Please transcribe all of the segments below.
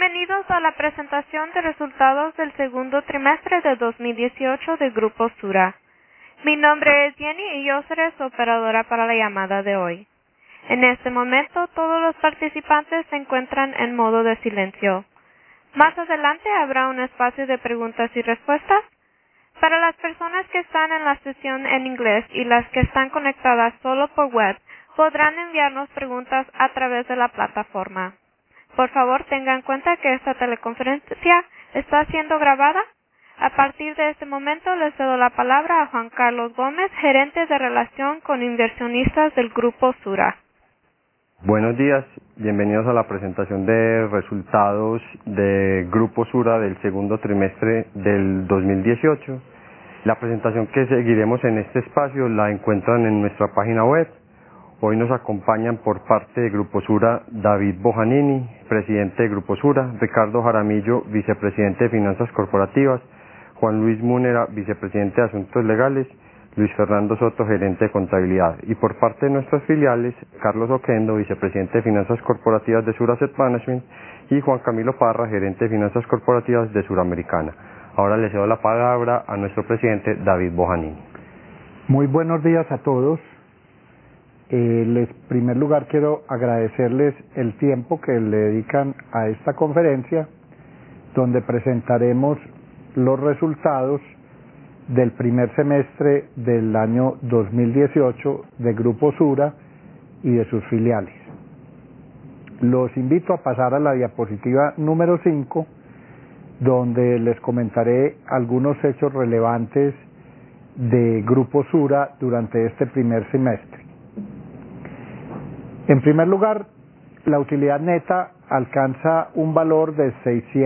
Bienvenidos a la presentación de resultados del segundo trimestre de 2018 de Grupo Sura. Mi nombre es Jenny y yo seré su operadora para la llamada de hoy. En este momento, todos los participantes se encuentran en modo de silencio. Más adelante habrá un espacio de preguntas y respuestas. Para las personas que están en la sesión en inglés y las que están conectadas solo por web, podrán enviarnos preguntas a través de la plataforma. Por favor, tengan en cuenta que esta teleconferencia está siendo grabada. A partir de este momento, les cedo la palabra a Juan Carlos Gómez, gerente de relación con inversionistas del Grupo Sura. Buenos días, bienvenidos a la presentación de resultados de Grupo Sura del segundo trimestre del 2018. La presentación que seguiremos en este espacio la encuentran en nuestra página web. Hoy nos acompañan por parte de Grupo Sura David Bojanini, presidente de Grupo Sura, Ricardo Jaramillo, vicepresidente de Finanzas Corporativas, Juan Luis Múnera, vicepresidente de Asuntos Legales, Luis Fernando Soto, gerente de Contabilidad. Y por parte de nuestras filiales, Carlos Oquendo, vicepresidente de Finanzas Corporativas de Sura Asset Management, y Juan Camilo Parra, gerente de Finanzas Corporativas de Suramericana. Ahora le cedo la palabra a nuestro presidente David Bojanini. Muy buenos días a todos. En primer lugar quiero agradecerles el tiempo que le dedican a esta conferencia, donde presentaremos los resultados del primer semestre del año 2018 de Grupo Sura y de sus filiales. Los invito a pasar a la diapositiva número 5, donde les comentaré algunos hechos relevantes de Grupo Sura durante este primer semestre. En primer lugar, la utilidad neta alcanza un valor de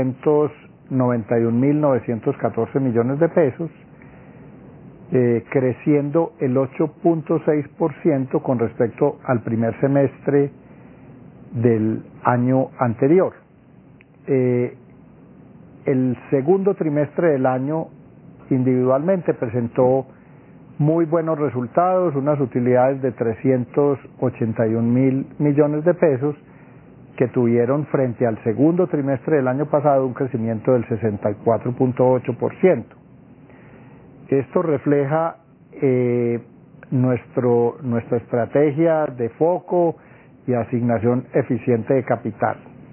691.914 millones de pesos, creciendo el 8.6% con respecto al primer semestre del año anterior. El segundo trimestre del año individualmente presentó muy buenos resultados, unas utilidades de 381.000 millones de pesos que tuvieron frente al segundo trimestre del año pasado un crecimiento del 64.8%. Esto refleja nuestra estrategia de foco y asignación eficiente de capital.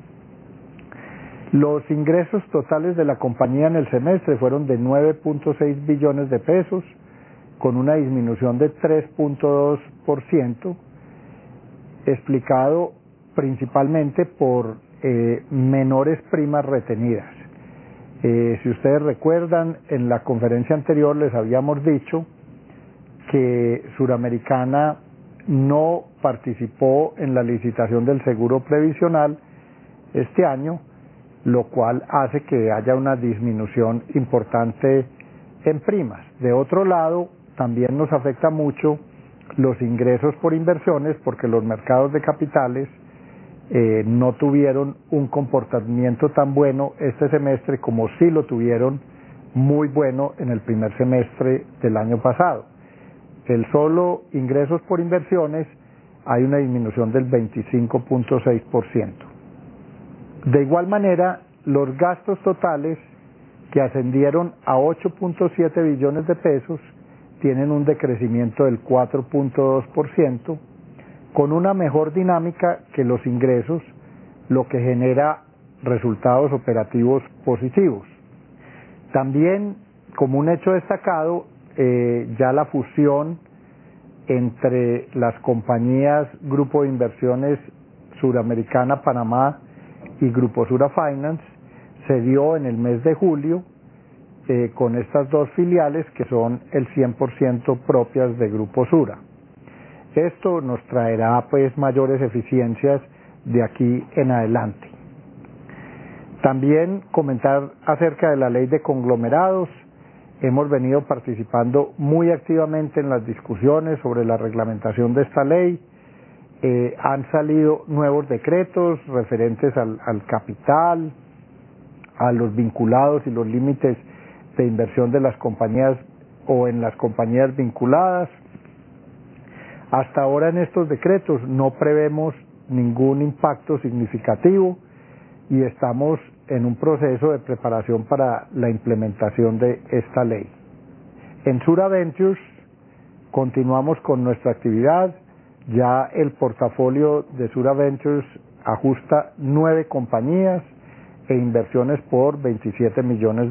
Los ingresos totales de la compañía en el semestre fueron de 9.6 billones de pesos, con una disminución de 3.2%, explicado principalmente por menores primas retenidas. Si ustedes recuerdan, en la conferencia anterior les habíamos dicho que Suramericana no participó en la licitación del seguro previsional este año, lo cual hace que haya una disminución importante en primas. De otro lado, también nos afecta mucho los ingresos por inversiones, porque los mercados de capitales no tuvieron un comportamiento tan bueno este semestre como sí lo tuvieron muy bueno en el primer semestre del año pasado. El solo ingresos por inversiones hay una disminución del 25.6%. De igual manera, los gastos totales, que ascendieron a 8.7 billones de pesos, tienen un decrecimiento del 4.2%, con una mejor dinámica que los ingresos, lo que genera resultados operativos positivos. También, como un hecho destacado, ya la fusión entre las compañías Grupo de Inversiones Suramericana Panamá y Grupo Sura Finance se dio en el mes de julio, con estas dos filiales que son el 100% propias de Grupo Sura. Esto nos traerá pues mayores eficiencias de aquí en adelante. También comentar acerca de la ley de conglomerados. Hemos venido participando muy activamente en las discusiones sobre la reglamentación de esta ley. Han salido nuevos decretos referentes al capital, a los vinculados y los límites de inversión de las compañías o en las compañías vinculadas. Hasta ahora en estos decretos no prevemos ningún impacto significativo y estamos en un proceso de preparación para la implementación de esta ley. En Sura Ventures continuamos con nuestra actividad. Ya el portafolio de Sura Ventures ajusta 9 compañías e inversiones por $27 millones.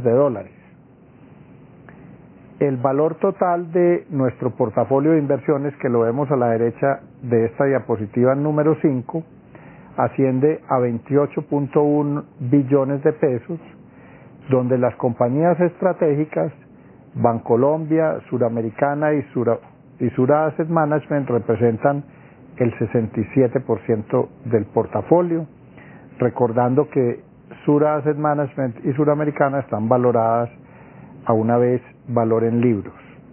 El valor total de nuestro portafolio de inversiones, que lo vemos a la derecha de esta diapositiva número 5, asciende a 28.1 billones de pesos, donde las compañías estratégicas Bancolombia, Suramericana y Sura Asset Management representan el 67% del portafolio, recordando que Sura Asset Management y Suramericana están valoradas a una vez valor en libros.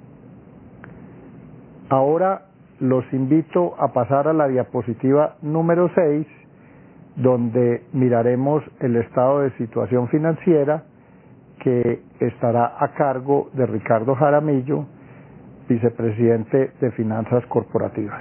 Ahora los invito a pasar a la diapositiva número 6, donde miraremos el estado de situación financiera, que estará a cargo de Ricardo Jaramillo, vicepresidente de Finanzas Corporativas.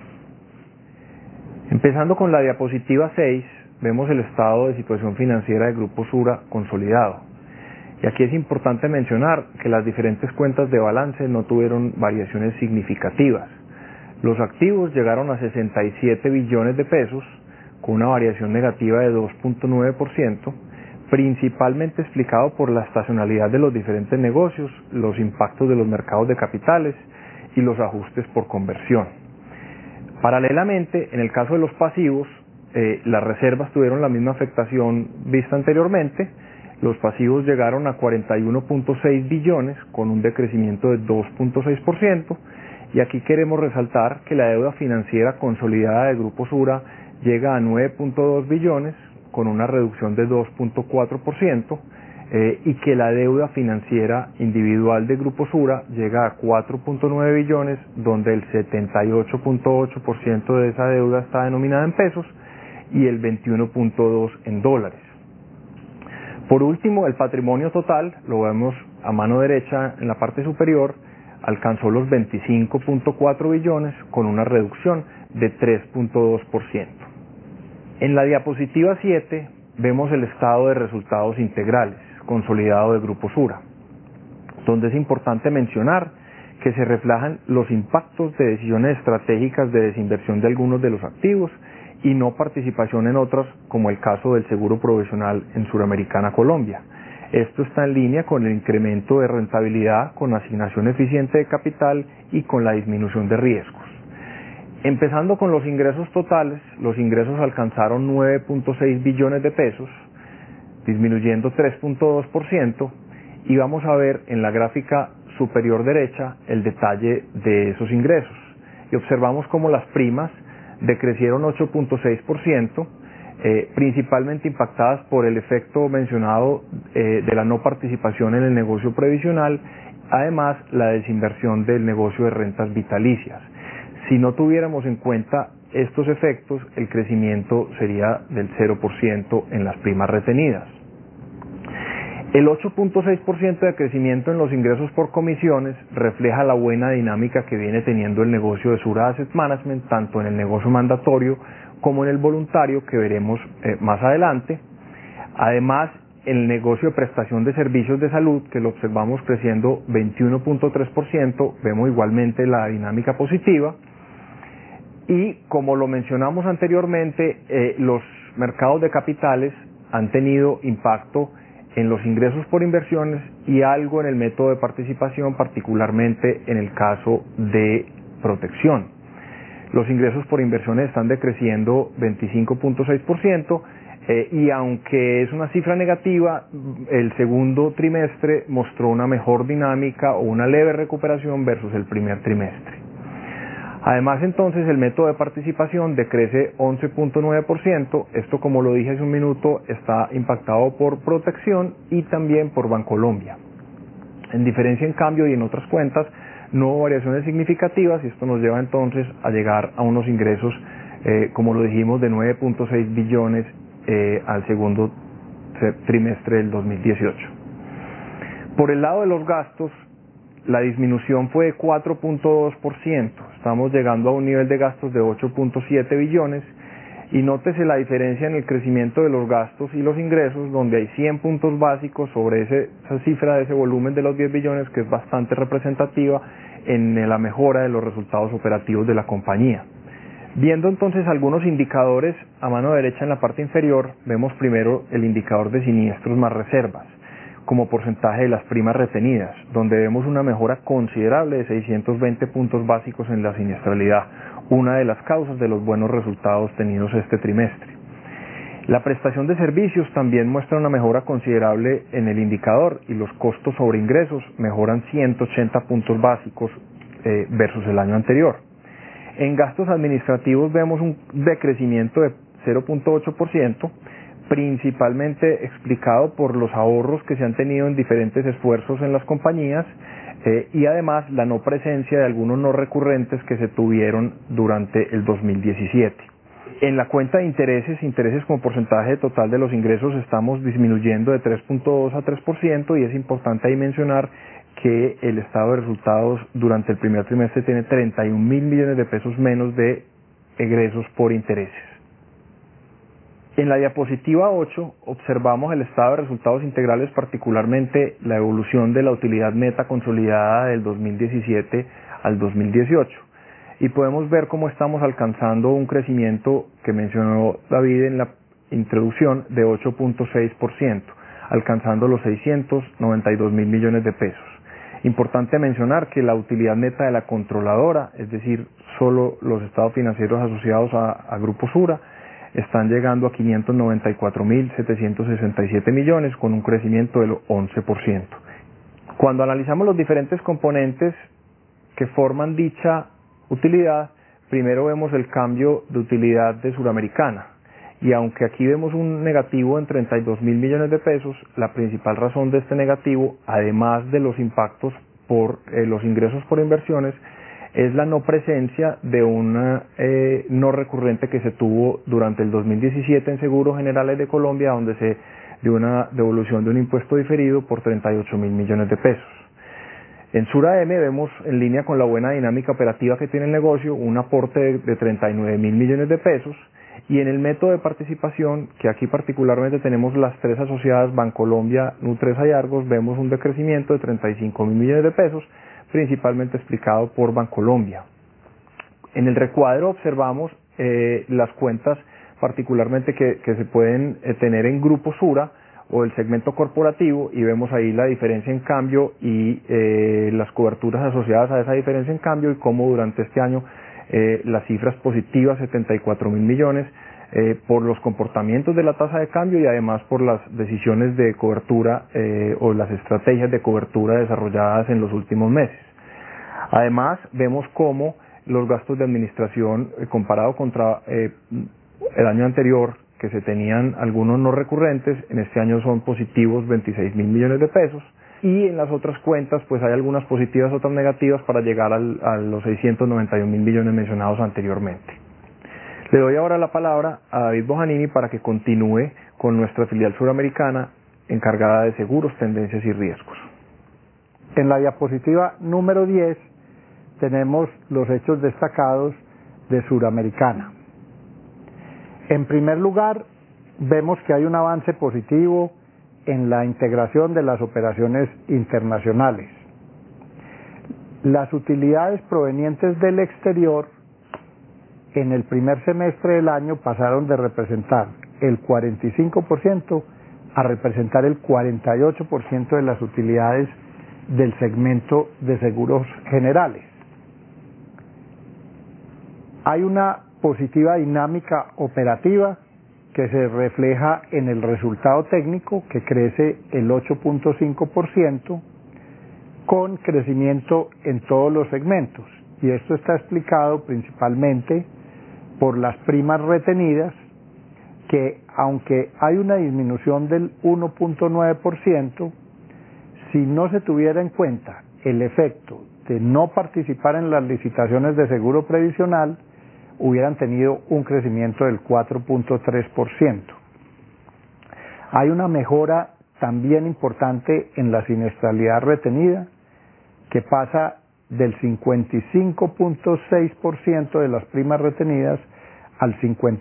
Empezando con la diapositiva 6, vemos el estado de situación financiera del Grupo Sura consolidado. Y aquí es importante mencionar que las diferentes cuentas de balance no tuvieron variaciones significativas. Los activos llegaron a 67 billones de pesos, con una variación negativa de 2.9%, principalmente explicado por la estacionalidad de los diferentes negocios, los impactos de los mercados de capitales y los ajustes por conversión. Paralelamente, en el caso de los pasivos, las reservas tuvieron la misma afectación vista anteriormente. Los pasivos llegaron a 41.6 billones con un decrecimiento de 2.6%, y aquí queremos resaltar que la deuda financiera consolidada del Grupo Sura llega a 9.2 billones con una reducción de 2.4%, y que la deuda financiera individual del Grupo Sura llega a 4.9 billones, donde el 78.8% de esa deuda está denominada en pesos y el 21.2% en dólares. Por último, el patrimonio total, lo vemos a mano derecha en la parte superior, alcanzó los 25.4 billones con una reducción de 3.2%. En la diapositiva 7 vemos el estado de resultados integrales consolidado del Grupo Sura, donde es importante mencionar que se reflejan los impactos de decisiones estratégicas de desinversión de algunos de los activos y no participación en otras, como el caso del seguro provisional en Suramericana Colombia. Esto está en línea con el incremento de rentabilidad, con asignación eficiente de capital y con la disminución de riesgos. Empezando con los ingresos totales, los ingresos alcanzaron 9.6 billones de pesos, disminuyendo 3.2%, y vamos a ver en la gráfica superior derecha el detalle de esos ingresos. Y observamos cómo las primas decrecieron 8.6%, principalmente impactadas por el efecto mencionado de la no participación en el negocio previsional, además la desinversión del negocio de rentas vitalicias. Si no tuviéramos en cuenta estos efectos, el crecimiento sería del 0% en las primas retenidas. El 8.6% de crecimiento en los ingresos por comisiones refleja la buena dinámica que viene teniendo el negocio de Sura Asset Management, tanto en el negocio mandatorio como en el voluntario, que veremos más adelante. Además, el negocio de prestación de servicios de salud, que lo observamos creciendo 21.3%, vemos igualmente la dinámica positiva. Y como lo mencionamos anteriormente, los mercados de capitales han tenido impacto en los ingresos por inversiones y algo en el método de participación, particularmente en el caso de protección. Los ingresos por inversiones están decreciendo 25.6%, y aunque es una cifra negativa, el segundo trimestre mostró una mejor dinámica o una leve recuperación versus el primer trimestre. Además, entonces, el método de participación decrece 11.9%. Esto, como lo dije hace un minuto, está impactado por protección y también por Bancolombia. En diferencia, en cambio, y en otras cuentas, no hubo variaciones significativas, y esto nos lleva entonces a llegar a unos ingresos, como lo dijimos, de 9.6 billones al segundo trimestre del 2018. Por el lado de los gastos, la disminución fue de 4.2%, estamos llegando a un nivel de gastos de 8.7 billones, Y nótese la diferencia en el crecimiento de los gastos y los ingresos, donde hay 100 puntos básicos sobre esa cifra de ese volumen de los 10 billones, que es bastante representativa en la mejora de los resultados operativos de la compañía. Viendo entonces algunos indicadores a mano derecha en la parte inferior, vemos primero el indicador de siniestros más reservas, como porcentaje de las primas retenidas, donde vemos una mejora considerable de 620 puntos básicos en la siniestralidad, una de las causas de los buenos resultados tenidos este trimestre. La prestación de servicios también muestra una mejora considerable en el indicador y los costos sobre ingresos mejoran 180 puntos básicos versus el año anterior. En gastos administrativos vemos un decrecimiento de 0.8%, principalmente explicado por los ahorros que se han tenido en diferentes esfuerzos en las compañías y además la no presencia de algunos no recurrentes que se tuvieron durante el 2017. En la cuenta de intereses como porcentaje total de los ingresos estamos disminuyendo de 3.2 a 3% y es importante ahí mencionar que el estado de resultados durante el primer trimestre tiene 31.000 millones de pesos menos de egresos por intereses. En la diapositiva 8 observamos el estado de resultados integrales, particularmente la evolución de la utilidad neta consolidada del 2017 al 2018. Y podemos ver cómo estamos alcanzando un crecimiento que mencionó David en la introducción de 8.6%, alcanzando los 692.000 millones de pesos. Importante mencionar que la utilidad neta de la controladora, es decir, solo los estados financieros asociados a Grupo Sura, están llegando a 594.767 millones con un crecimiento del 11%. Cuando analizamos los diferentes componentes que forman dicha utilidad, primero vemos el cambio de utilidad de Suramericana. Y aunque aquí vemos un negativo en 32.000 millones de pesos, la principal razón de este negativo, además de los impactos por los ingresos por inversiones, es la no presencia de una no recurrente que se tuvo durante el 2017 en Seguros Generales de Colombia, donde se dio una devolución de un impuesto diferido por 38.000 millones de pesos. En Sura M vemos, en línea con la buena dinámica operativa que tiene el negocio, un aporte de 39.000 millones de pesos, y en el método de participación, que aquí particularmente tenemos las tres asociadas, Bancolombia, Nutresa y Argos, vemos un decrecimiento de 35.000 millones de pesos, principalmente explicado por Bancolombia. En el recuadro observamos las cuentas particularmente que se pueden tener en Grupo Sura o el segmento corporativo, y vemos ahí la diferencia en cambio y las coberturas asociadas a esa diferencia en cambio, y cómo durante este año las cifras positivas, 74.000 millones, por los comportamientos de la tasa de cambio y además por las decisiones de cobertura o las estrategias de cobertura desarrolladas en los últimos meses. Además, vemos cómo los gastos de administración comparado contra el año anterior, que se tenían algunos no recurrentes, en este año son positivos 26.000 millones de pesos, y en las otras cuentas pues hay algunas positivas, otras negativas, para llegar a los 691.000 millones mencionados anteriormente. Le doy ahora la palabra a David Bojanini para que continúe con nuestra filial suramericana encargada de seguros, tendencias y riesgos. En la diapositiva número 10 tenemos los hechos destacados de Suramericana. En primer lugar, vemos que hay un avance positivo en la integración de las operaciones internacionales. Las utilidades provenientes del exterior en el primer semestre del año pasaron de representar el 45% a representar el 48% de las utilidades del segmento de seguros generales. Hay una positiva dinámica operativa que se refleja en el resultado técnico, que crece el 8.5%, con crecimiento en todos los segmentos. Y esto está explicado principalmente por las primas retenidas, que aunque hay una disminución del 1.9%, si no se tuviera en cuenta el efecto de no participar en las licitaciones de seguro previsional, hubieran tenido un crecimiento del 4.3%. Hay una mejora también importante en la siniestralidad retenida, que pasa del 55.6% de las primas retenidas al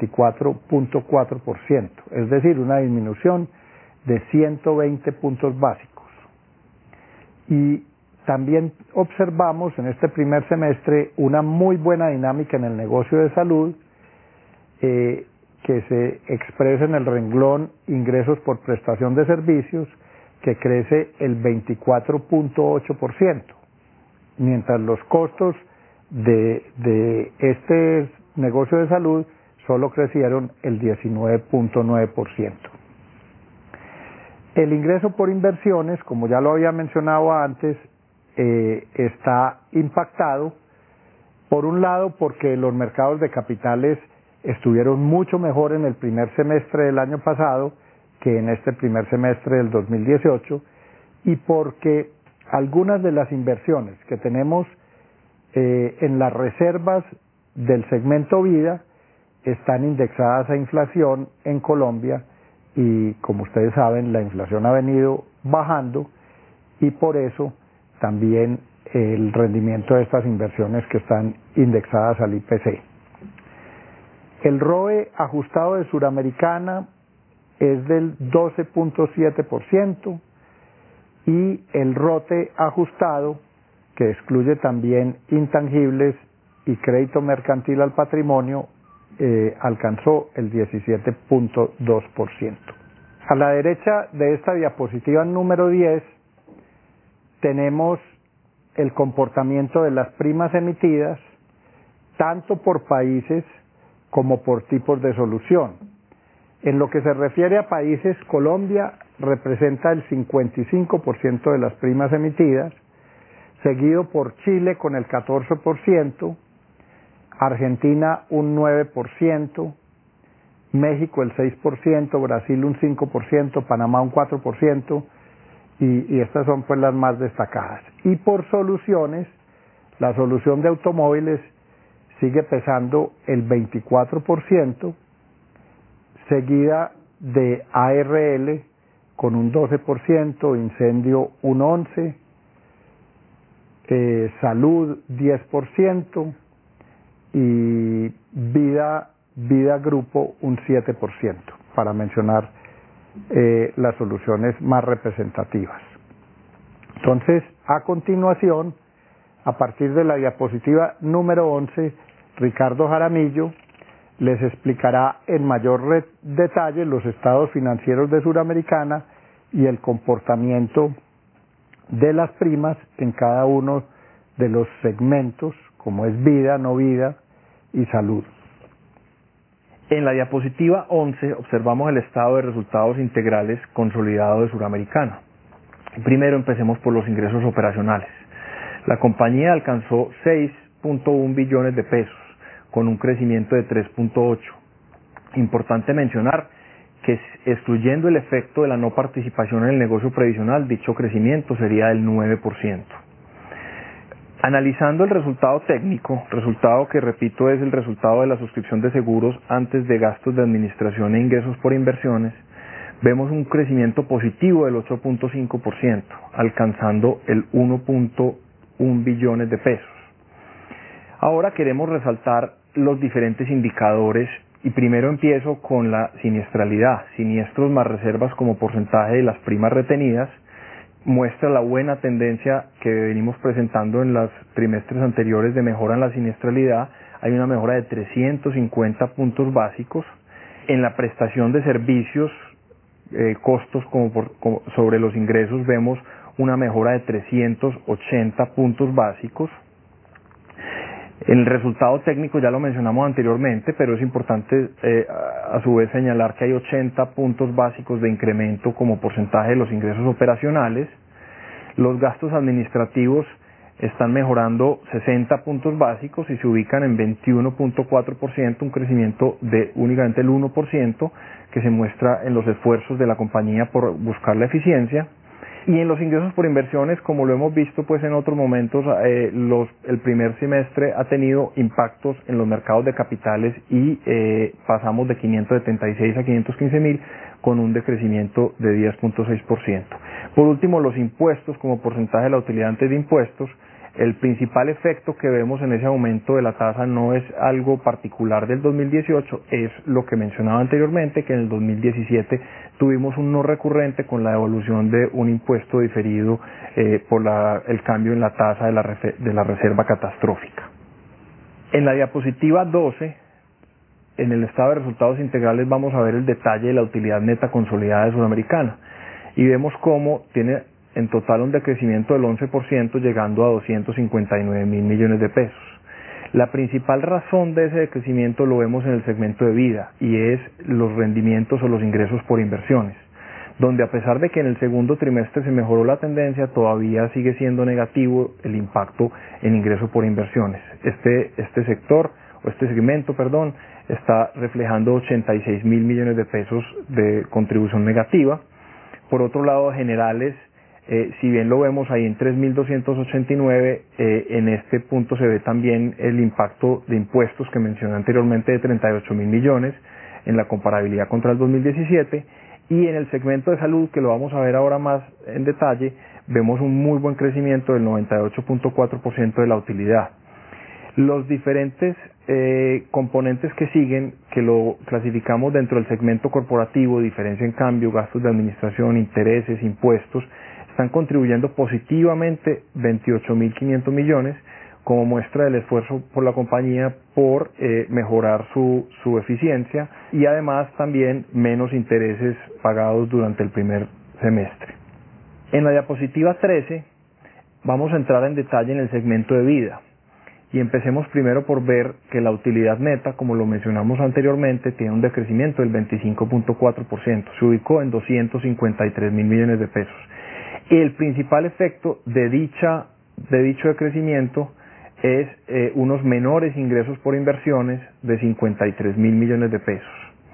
54.4%, es decir, una disminución de 120 puntos básicos. Y también observamos en este primer semestre una muy buena dinámica en el negocio de salud, que se expresa en el renglón ingresos por prestación de servicios, que crece el 24.8%, mientras los costos de este negocio de salud solo crecieron el 19.9%. El ingreso por inversiones, como ya lo había mencionado antes, está impactado, por un lado porque los mercados de capitales estuvieron mucho mejor en el primer semestre del año pasado que en este primer semestre del 2018, y porque algunas de las inversiones que tenemos en las reservas del segmento vida están indexadas a inflación en Colombia, y como ustedes saben, la inflación ha venido bajando, y por eso también el rendimiento de estas inversiones que están indexadas al IPC. El ROE ajustado de Suramericana es del 12.7%, y el ROTE ajustado, que excluye también intangibles y crédito mercantil al patrimonio, alcanzó el 17.2%. A la derecha de esta diapositiva número 10 tenemos el comportamiento de las primas emitidas, tanto por países como por tipos de solución. En lo que se refiere a países, Colombia representa el 55% de las primas emitidas, seguido por Chile con el 14%, Argentina un 9%, México el 6%, Brasil un 5%, Panamá un 4%, y estas son pues las más destacadas. Y por soluciones, la solución de automóviles sigue pesando el 24%, seguida de ARL con un 12%, incendio un 11%, salud 10%, y vida grupo un 7%, para mencionar las soluciones más representativas. Entonces, a continuación, a partir de la diapositiva número 11, Ricardo Jaramillo les explicará en mayor detalle los estados financieros de Suramericana y el comportamiento de las primas en cada uno de los segmentos, como es vida, no vida y salud. En la diapositiva 11 observamos el estado de resultados integrales consolidado de Suramericana. Primero empecemos por los ingresos operacionales. La compañía alcanzó 6.1 billones de pesos, con un crecimiento de 3.8. Importante mencionar que excluyendo el efecto de la no participación en el negocio previsional, dicho crecimiento sería del 9%. Analizando el resultado técnico, resultado que repito es el resultado de la suscripción de seguros antes de gastos de administración e ingresos por inversiones, vemos un crecimiento positivo del 8.5%, alcanzando el 1.1 billones de pesos. Ahora queremos resaltar los diferentes indicadores y primero empiezo con la siniestralidad. Siniestros más reservas como porcentaje de las primas retenidas muestra la buena tendencia que venimos presentando en los trimestres anteriores de mejora en la siniestralidad. Hay una mejora de 350 puntos básicos. En la prestación de servicios, costos sobre los ingresos, vemos una mejora de 380 puntos básicos. El resultado técnico ya lo mencionamos anteriormente, pero es importante a su vez señalar que hay 80 puntos básicos de incremento como porcentaje de los ingresos operacionales. Los gastos administrativos están mejorando 60 puntos básicos y se ubican en 21.4%, un crecimiento de únicamente el 1%, que se muestra en los esfuerzos de la compañía por buscar la eficiencia. Y en los ingresos por inversiones, como lo hemos visto pues en otros momentos, el primer semestre ha tenido impactos en los mercados de capitales y pasamos de 576 a 515.000 con un decrecimiento de 10.6%. Por último, los impuestos como porcentaje de la utilidad antes de impuestos El principal efecto que vemos en ese aumento de la tasa no es algo particular del 2018, es lo que mencionaba anteriormente, que en el 2017 tuvimos un no recurrente con la devolución de un impuesto diferido por el cambio en la tasa de la reserva catastrófica. En la diapositiva 12, en el estado de resultados integrales, vamos a ver el detalle de la utilidad neta consolidada de Sudamericana y vemos cómo tiene en total un decrecimiento del 11%, llegando a 259 mil millones de pesos. La principal razón de ese decrecimiento lo vemos en el segmento de vida y es los rendimientos o los ingresos por inversiones, donde a pesar de que en el segundo trimestre se mejoró la tendencia, todavía sigue siendo negativo el impacto en ingresos por inversiones. Este segmento, está reflejando 86 mil millones de pesos de contribución negativa. Por otro lado, generales, si bien lo vemos ahí en 3.289, en este punto se ve también el impacto de impuestos que mencioné anteriormente de 38 mil millones en la comparabilidad contra el 2017, y en el segmento de salud, que lo vamos a ver ahora más en detalle, vemos un muy buen crecimiento del 98.4% de la utilidad. Los diferentes componentes que siguen, que lo clasificamos dentro del segmento corporativo, diferencia en cambio, gastos de administración, intereses, impuestos, están contribuyendo positivamente 28.500 millones, como muestra del esfuerzo por la compañía por mejorar su eficiencia y además también menos intereses pagados durante el primer semestre. En la diapositiva 13 vamos a entrar en detalle en el segmento de vida. Y empecemos primero por ver que la utilidad neta, como lo mencionamos anteriormente, tiene un decrecimiento del 25.4%, se ubicó en 253 mil millones de pesos. El principal efecto de dicho decrecimiento es unos menores ingresos por inversiones de 53 mil millones de pesos.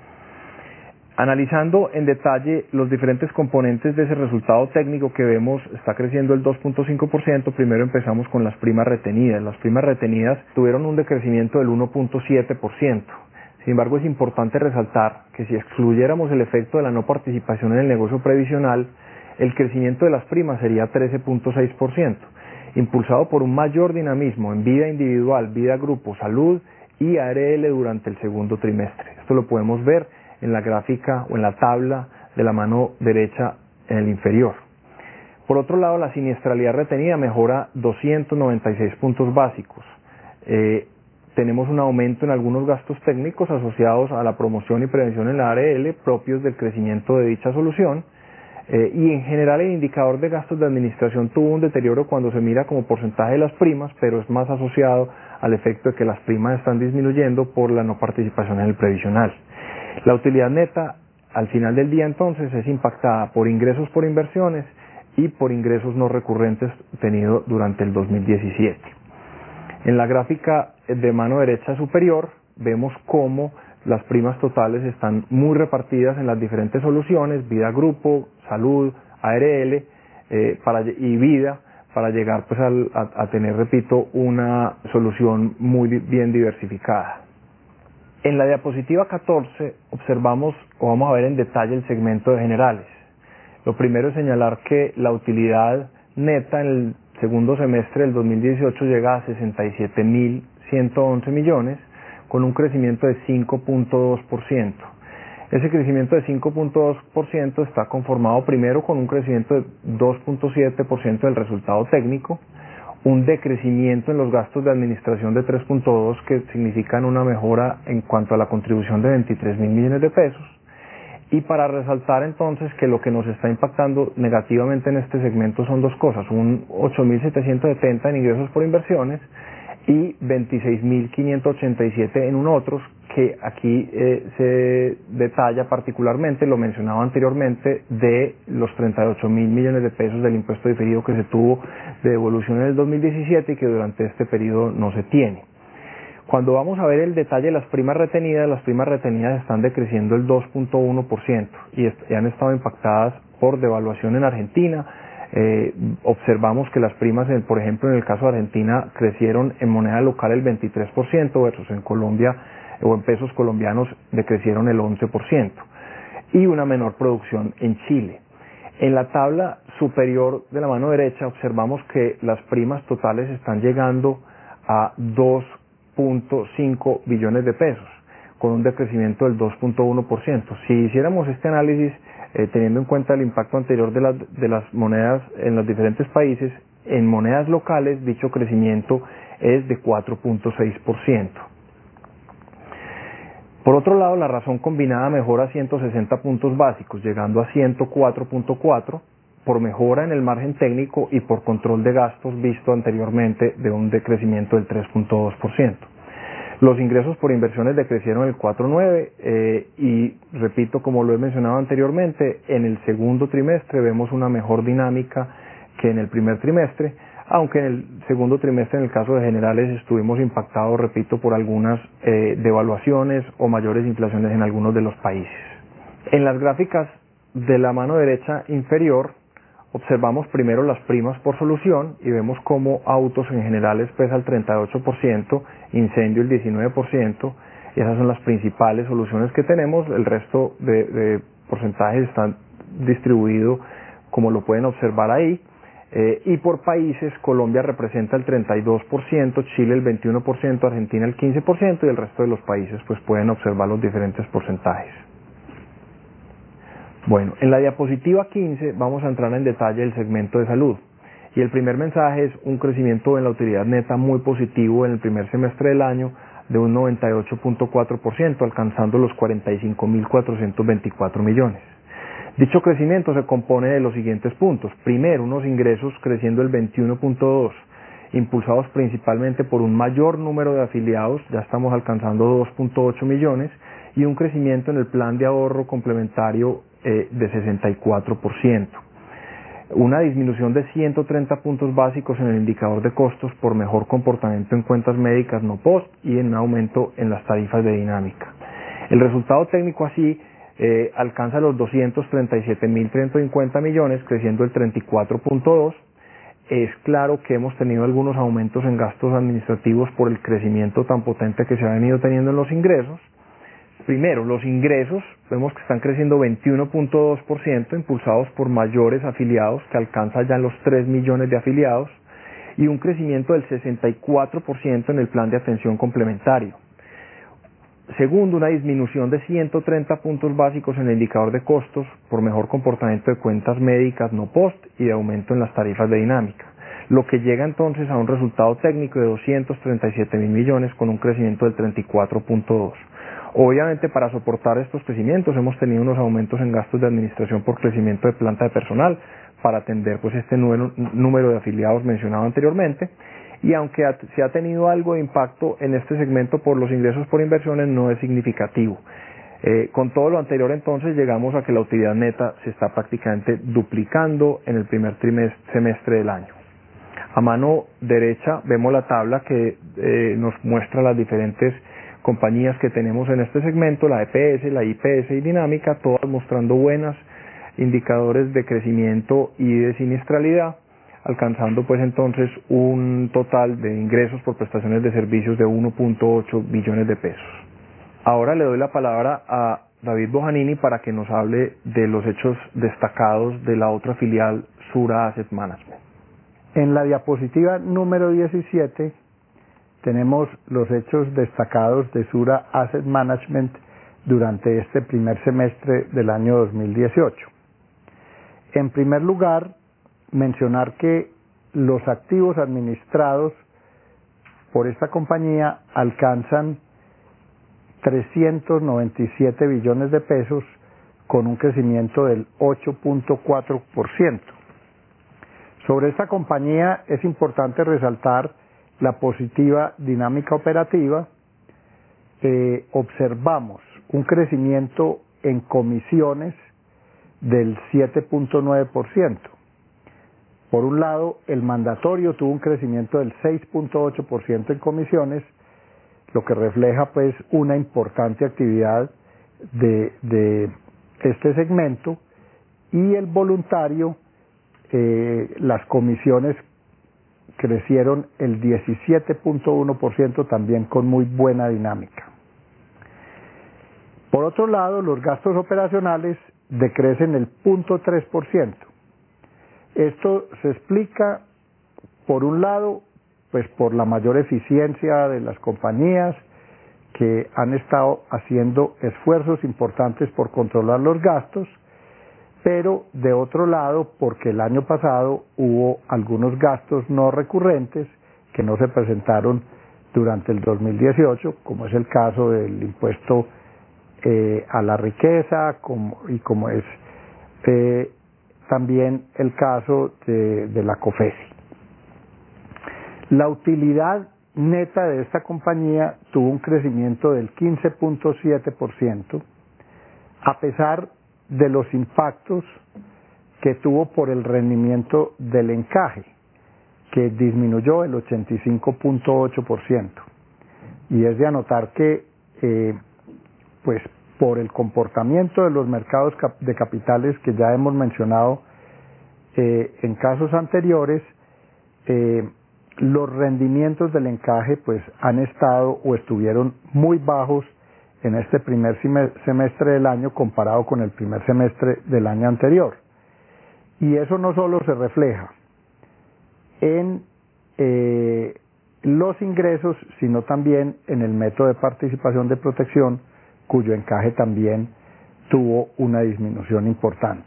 Analizando en detalle los diferentes componentes de ese resultado técnico que vemos está creciendo el 2.5%, primero empezamos con las primas retenidas. Las primas retenidas tuvieron un decrecimiento del 1.7%. Sin embargo, es importante resaltar que si excluyéramos el efecto de la no participación en el negocio previsional, el crecimiento de las primas sería 13.6%, impulsado por un mayor dinamismo en vida individual, vida grupo, salud y ARL durante el segundo trimestre. Esto lo podemos ver en la gráfica o en la tabla de la mano derecha en el inferior. Por otro lado, la siniestralidad retenida mejora 296 puntos básicos. Tenemos un aumento en algunos gastos técnicos asociados a la promoción y prevención en la ARL propios del crecimiento de dicha solución. Y en general el indicador de gastos de administración tuvo un deterioro cuando se mira como porcentaje de las primas, pero es más asociado al efecto de que las primas están disminuyendo por la no participación en el previsional. La utilidad neta al final del día entonces es impactada por ingresos por inversiones y por ingresos no recurrentes tenidos durante el 2017. En la gráfica de mano derecha superior vemos cómo las primas totales están muy repartidas en las diferentes soluciones, vida grupo, salud, ARL y vida, para llegar pues a tener, repito, una solución muy bien diversificada. En la diapositiva 14 observamos o vamos a ver en detalle el segmento de generales. Lo primero es señalar que la utilidad neta en el segundo semestre del 2018 llega a 67.111 millones con un crecimiento de 5.2%. Ese crecimiento de 5.2% está conformado primero con un crecimiento de 2.7% del resultado técnico, un decrecimiento en los gastos de administración de 3.2 que significan una mejora en cuanto a la contribución de 23 mil millones de pesos. Y para resaltar entonces que lo que nos está impactando negativamente en este segmento son dos cosas, un 8.770 en ingresos por inversiones y 26.587 en un otros, que aquí se detalla particularmente, lo mencionaba anteriormente, de los 38 mil millones de pesos del impuesto diferido que se tuvo de devolución en el 2017 y que durante este periodo no se tiene. Cuando vamos a ver el detalle de las primas retenidas están decreciendo el 2.1% y han estado impactadas por devaluación en Argentina. Observamos que las primas, por ejemplo, en el caso de Argentina, crecieron en moneda local el 23% versus en Colombia o en pesos colombianos decrecieron el 11% y una menor producción en Chile. En la tabla superior de la mano derecha observamos que las primas totales están llegando a 2.5 billones de pesos, con un decrecimiento del 2.1%. Si hiciéramos este análisis teniendo en cuenta el impacto anterior de las monedas en los diferentes países, en monedas locales dicho crecimiento es de 4.6%. Por otro lado, la razón combinada mejora 160 puntos básicos, llegando a 104.4, por mejora en el margen técnico y por control de gastos visto anteriormente de un decrecimiento del 3.2%. Los ingresos por inversiones decrecieron el 4.9 y repito, como lo he mencionado anteriormente, en el segundo trimestre vemos una mejor dinámica que en el primer trimestre, aunque en el segundo trimestre, en el caso de generales, estuvimos impactados, repito, por algunas devaluaciones o mayores inflaciones en algunos de los países. En las gráficas de la mano derecha inferior, observamos primero las primas por solución y vemos cómo autos en generales pesa el 38%, incendio el 19%, y esas son las principales soluciones que tenemos. El resto de porcentajes están distribuidos como lo pueden observar ahí. Y por países, Colombia representa el 32%, Chile el 21%, Argentina el 15% y el resto de los países pues pueden observar los diferentes porcentajes. Bueno, en la diapositiva 15 vamos a entrar en detalle del segmento de salud. Y el primer mensaje es un crecimiento en la utilidad neta muy positivo en el primer semestre del año de un 98.4%, alcanzando los 45.424 millones. Dicho crecimiento se compone de los siguientes puntos. Primero, unos ingresos creciendo el 21.2%, impulsados principalmente por un mayor número de afiliados, ya estamos alcanzando 2.8 millones, y un crecimiento en el plan de ahorro complementario de 64%. Una disminución de 130 puntos básicos en el indicador de costos por mejor comportamiento en cuentas médicas no post y en un aumento en las tarifas de dinámica. El resultado técnico así alcanza los 237.150 millones, creciendo el 34.2%. Es claro que hemos tenido algunos aumentos en gastos administrativos por el crecimiento tan potente que se ha venido teniendo en los ingresos. Primero, los ingresos, vemos que están creciendo 21.2%, impulsados por mayores afiliados, que alcanza ya los 3 millones de afiliados, y un crecimiento del 64% en el plan de atención complementario. Segundo, una disminución de 130 puntos básicos en el indicador de costos por mejor comportamiento de cuentas médicas no post y de aumento en las tarifas de dinámica, lo que llega entonces a un resultado técnico de 237.000 millones con un crecimiento del 34.2%. Obviamente, para soportar estos crecimientos hemos tenido unos aumentos en gastos de administración por crecimiento de planta de personal para atender pues este número de afiliados mencionado anteriormente. Y aunque se ha tenido algo de impacto en este segmento por los ingresos por inversiones, no es significativo. Con todo lo anterior, entonces, llegamos a que la utilidad neta se está prácticamente duplicando en el primer semestre del año. A mano derecha vemos la tabla que nos muestra las diferentes compañías que tenemos en este segmento, la EPS, la IPS y Dinámica, todas mostrando buenos indicadores de crecimiento y de siniestralidad, alcanzando pues entonces un total de ingresos por prestaciones de servicios de 1.8 billones de pesos. Ahora le doy la palabra a David Bojanini para que nos hable de los hechos destacados de la otra filial Sura Asset Management. En la diapositiva número 17 tenemos los hechos destacados de Sura Asset Management durante este primer semestre del año 2018. En primer lugar, mencionar que los activos administrados por esta compañía alcanzan 397 billones de pesos con un crecimiento del 8.4%. Sobre esta compañía es importante resaltar la positiva dinámica operativa. Observamos un crecimiento en comisiones del 7.9%. Por un lado, el mandatorio tuvo un crecimiento del 6.8% en comisiones, lo que refleja pues una importante actividad de este segmento, y el voluntario, las comisiones crecieron el 17.1%, también con muy buena dinámica. Por otro lado, los gastos operacionales decrecen el 0.3%. Esto se explica, por un lado, pues por la mayor eficiencia de las compañías que han estado haciendo esfuerzos importantes por controlar los gastos, pero de otro lado porque el año pasado hubo algunos gastos no recurrentes que no se presentaron durante el 2018, como es el caso del impuesto a la riqueza y como es también el caso de la COFECI. La utilidad neta de esta compañía tuvo un crecimiento del 15.7%, a pesar de los impactos que tuvo por el rendimiento del encaje, que disminuyó el 85.8%. Y es de anotar que, pues por el comportamiento de los mercados de capitales que ya hemos mencionado en casos anteriores, los rendimientos del encaje pues han estado o estuvieron muy bajos en este primer semestre del año comparado con el primer semestre del año anterior. Y eso no solo se refleja en los ingresos, sino también en el método de participación de protección, cuyo encaje también tuvo una disminución importante.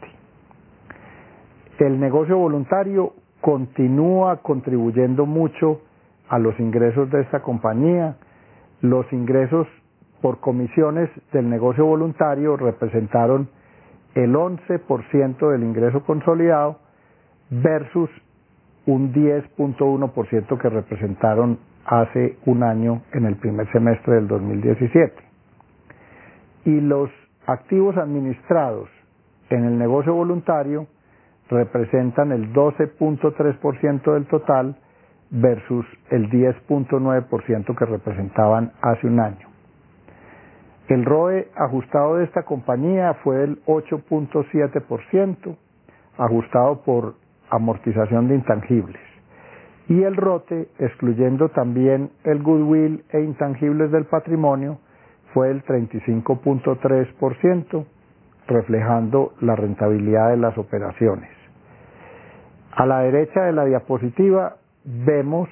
El negocio voluntario continúa contribuyendo mucho a los ingresos de esta compañía. Los ingresos por comisiones del negocio voluntario representaron el 11% del ingreso consolidado versus un 10.1% que representaron hace un año en el primer semestre del 2017. Y los activos administrados en el negocio voluntario representan el 12.3% del total versus el 10.9% que representaban hace un año. El ROE ajustado de esta compañía fue del 8.7%, ajustado por amortización de intangibles. Y el ROTE, excluyendo también el goodwill e intangibles del patrimonio, fue del 35.3%, reflejando la rentabilidad de las operaciones. A la derecha de la diapositiva vemos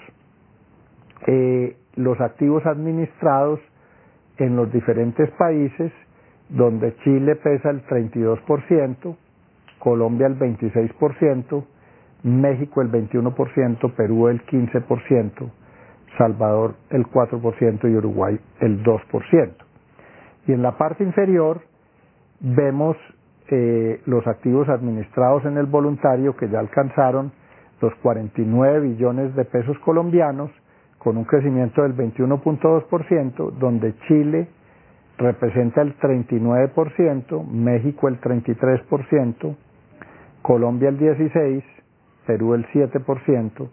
los activos administrados en los diferentes países, donde Chile pesa el 32%, Colombia el 26%, México el 21%, Perú el 15%, Salvador el 4% y Uruguay el 2%. Y en la parte inferior vemos los activos administrados en el voluntario que ya alcanzaron los 49 billones de pesos colombianos con un crecimiento del 21.2%, donde Chile representa el 39%, México el 33%, Colombia el 16%, Perú el 7%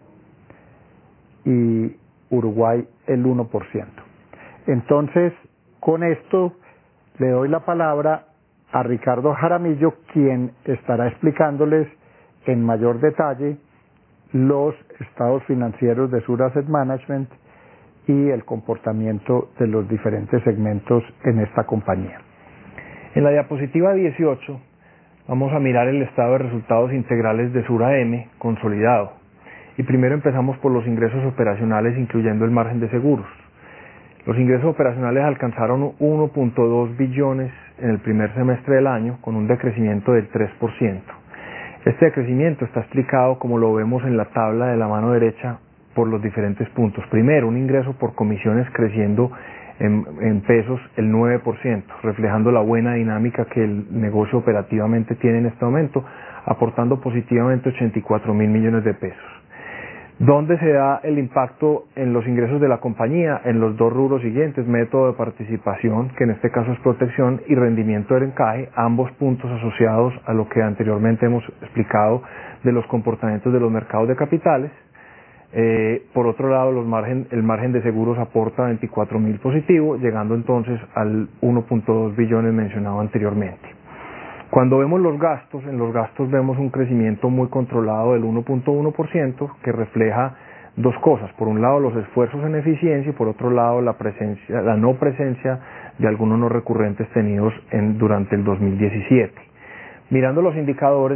y Uruguay el 1%. Entonces, con esto le doy la palabra a Ricardo Jaramillo, quien estará explicándoles en mayor detalle los estados financieros de Sura Asset Management y el comportamiento de los diferentes segmentos en esta compañía. En la diapositiva 18 vamos a mirar el estado de resultados integrales de Sura M consolidado. Y primero empezamos por los ingresos operacionales, incluyendo el margen de seguros. Los ingresos operacionales alcanzaron 1.2 billones en el primer semestre del año, con un decrecimiento del 3%. Este decrecimiento está explicado, como lo vemos en la tabla de la mano derecha, por los diferentes puntos. Primero, un ingreso por comisiones creciendo en pesos el 9%, reflejando la buena dinámica que el negocio operativamente tiene en este momento, aportando positivamente 84.000 millones de pesos. ¿Dónde se da el impacto en los ingresos de la compañía? En los dos rubros siguientes: método de participación, que en este caso es protección, y rendimiento del encaje, ambos puntos asociados a lo que anteriormente hemos explicado de los comportamientos de los mercados de capitales. Por otro lado, el margen de seguros aporta 24.000 positivo, llegando entonces al 1.2 billones mencionado anteriormente. Cuando vemos los gastos, en los gastos vemos un crecimiento muy controlado del 1.1%, que refleja dos cosas: por un lado los esfuerzos en eficiencia y por otro lado la no presencia de algunos no recurrentes tenidos durante el 2017. Mirando los indicadores,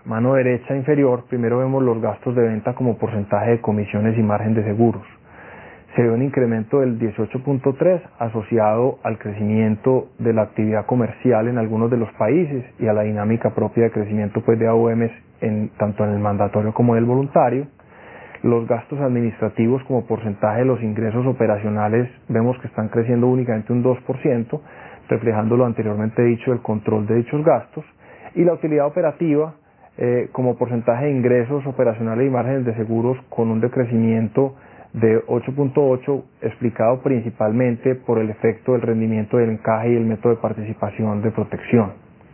mano derecha inferior, primero vemos los gastos de venta como porcentaje de comisiones y margen de seguros. Se ve un incremento del 18.3 asociado al crecimiento de la actividad comercial en algunos de los países y a la dinámica propia de crecimiento pues, de AUMs tanto en el mandatorio como en el voluntario. Los gastos administrativos como porcentaje de los ingresos operacionales vemos que están creciendo únicamente un 2%, reflejando lo anteriormente dicho del control de dichos gastos. Y la utilidad operativa como porcentaje de ingresos operacionales y márgenes de seguros con un decrecimiento de 8.8, explicado principalmente por el efecto del rendimiento del encaje y el método de participación de protección.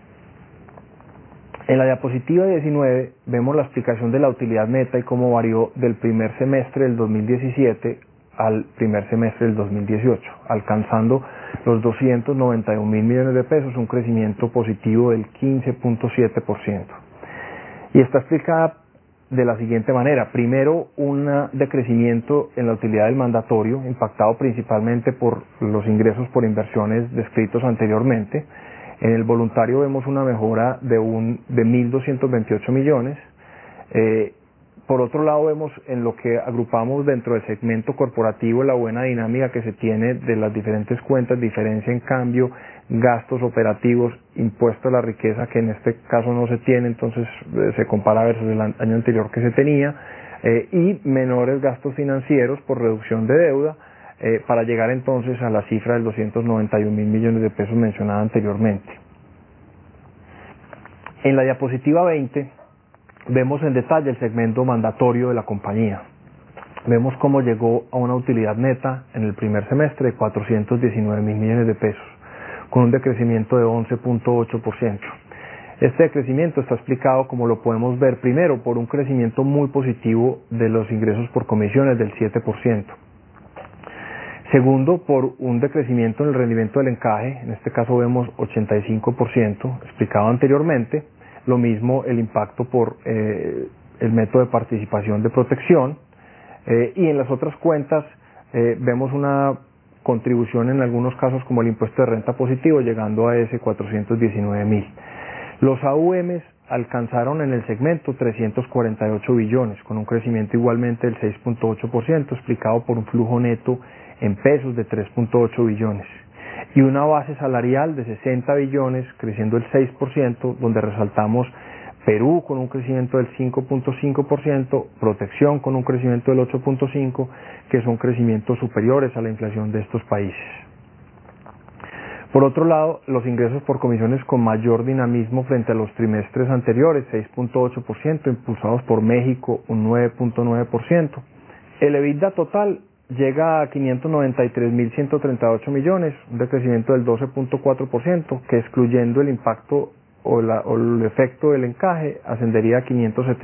En la diapositiva 19 vemos la explicación de la utilidad neta y cómo varió del primer semestre del 2017 al primer semestre del 2018, alcanzando los 291 mil millones de pesos, un crecimiento positivo del 15.7%. Y está explicada de la siguiente manera. Primero, un decrecimiento en la utilidad del mandatorio, impactado principalmente por los ingresos por inversiones descritos anteriormente. En el voluntario vemos una mejora de 1.228 millones. Por otro lado, vemos en lo que agrupamos dentro del segmento corporativo la buena dinámica que se tiene de las diferentes cuentas, diferencia en cambio, gastos operativos, impuesto a la riqueza, que en este caso no se tiene, entonces se compara versus el año anterior que se tenía, y menores gastos financieros por reducción de deuda, para llegar entonces a la cifra del 291 mil millones de pesos mencionada anteriormente. En la diapositiva 20 vemos en detalle el segmento mandatorio de la compañía. Vemos cómo llegó a una utilidad neta en el primer semestre de 419 mil millones de pesos, con un decrecimiento de 11.8%. Este decrecimiento está explicado, como lo podemos ver, primero por un crecimiento muy positivo de los ingresos por comisiones del 7%. Segundo, por un decrecimiento en el rendimiento del encaje, en este caso vemos 85%, explicado anteriormente. Lo mismo el impacto por el método de participación de protección. Y en las otras cuentas vemos una contribución en algunos casos como el impuesto de renta positivo, llegando a ese 419 mil. Los AUMs alcanzaron en el segmento 348 billones, con un crecimiento igualmente del 6.8%, explicado por un flujo neto en pesos de 3.8 billones. Y una base salarial de 60 billones, creciendo el 6%, donde resaltamos Perú con un crecimiento del 5.5%, protección con un crecimiento del 8.5%, que son crecimientos superiores a la inflación de estos países. Por otro lado, los ingresos por comisiones con mayor dinamismo frente a los trimestres anteriores, 6.8%, impulsados por México, un 9.9%. El EBITDA total llega a 593.138 millones, un decrecimiento del 12.4%, que excluyendo el impacto o el efecto del encaje, ascendería a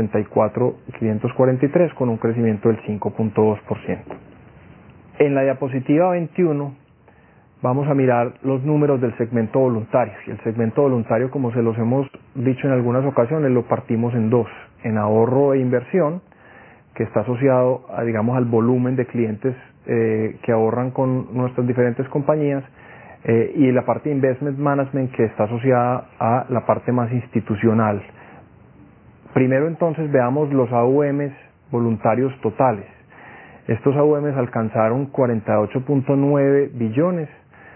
574.543 con un crecimiento del 5.2%. En la diapositiva 21 vamos a mirar los números del segmento voluntario. Y el segmento voluntario, como se los hemos dicho en algunas ocasiones, lo partimos en dos: en ahorro e inversión, que está asociado a, digamos, al volumen de clientes que ahorran con nuestras diferentes compañías, y la parte de Investment Management, que está asociada a la parte más institucional. Primero entonces veamos los AUMs voluntarios totales. Estos AUMs alcanzaron 48.9 billones,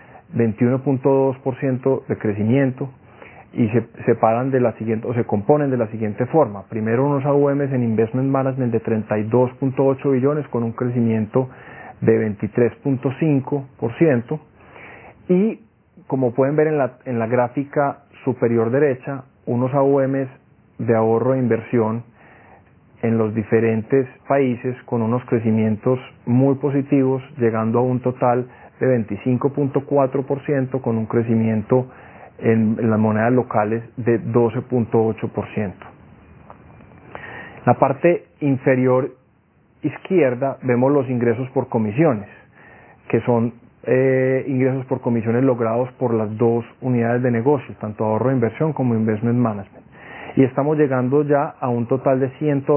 21.2% de crecimiento, y se separan de la siguiente, o se componen de la siguiente forma. Primero, unos AUMs en Investment Management de 32.8 billones con un crecimiento de 23.5%, y como pueden ver en la gráfica superior derecha, unos AUMs de ahorro e inversión en los diferentes países con unos crecimientos muy positivos, llegando a un total de 25.4% con un crecimiento en las monedas locales de 12.8%. La parte inferior izquierda vemos los ingresos por comisiones, que son ingresos por comisiones logrados por las dos unidades de negocio, tanto ahorro e inversión como Investment Management. Y estamos llegando ya a un total de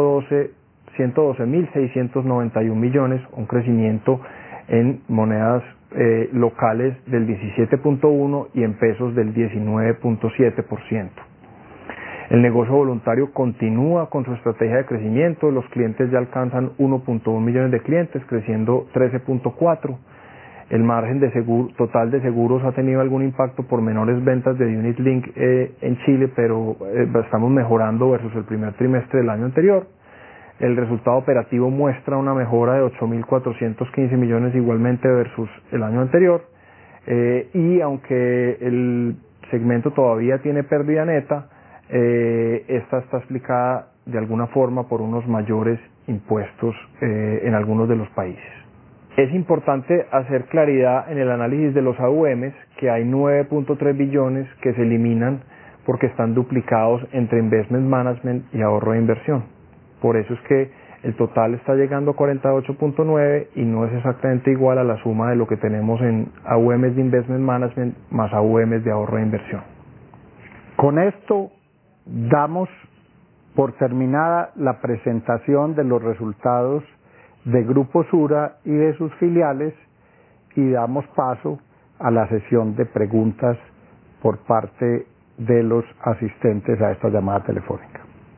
112.691 millones, un crecimiento en monedas locales del 17.1% y en pesos del 19.7%. El negocio voluntario continúa con su estrategia de crecimiento, los clientes ya alcanzan 1.1 millones de clientes, creciendo 13.4%. El margen de total de seguros ha tenido algún impacto por menores ventas de Unit Link en Chile, pero estamos mejorando versus el primer trimestre del año anterior. El resultado operativo muestra una mejora de 8.415 millones igualmente versus el año anterior. Y aunque el segmento todavía tiene pérdida neta, esta está explicada de alguna forma por unos mayores impuestos en algunos de los países. Es importante hacer claridad en el análisis de los AUMs que hay 9.3 billones que se eliminan porque están duplicados entre Investment Management y ahorro de inversión. Por eso es que el total está llegando a 48.9 y no es exactamente igual a la suma de lo que tenemos en AUMs de Investment Management más AUMs de ahorro de inversión. Con esto damos por terminada la presentación de los resultados de Grupo Sura y de sus filiales y damos paso a la sesión de preguntas por parte de los asistentes a esta llamada telefónica.